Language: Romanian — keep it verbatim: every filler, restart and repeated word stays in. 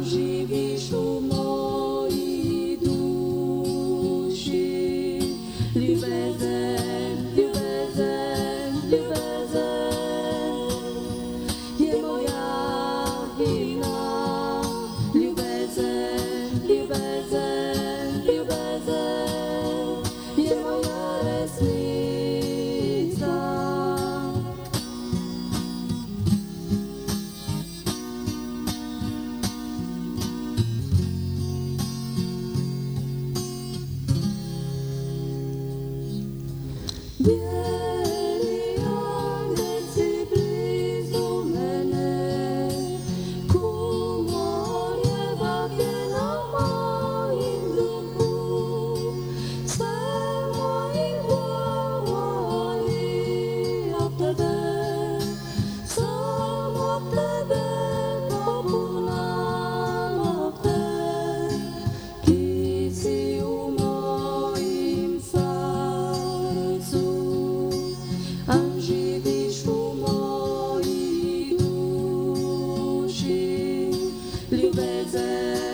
živíš u mojí duši. Ljubezen, ljubezen, ljubezen je moja vina. Ljubezen, ljubezen, ljubezen je moja resnica. Bijeli angelci blizu mene, kumorjevak je na mojim duhu. Sve mojim govori o tebe, samo tebe popuna te. Ti si u mojim srcu, a živiš u mojej duši. Ljubezen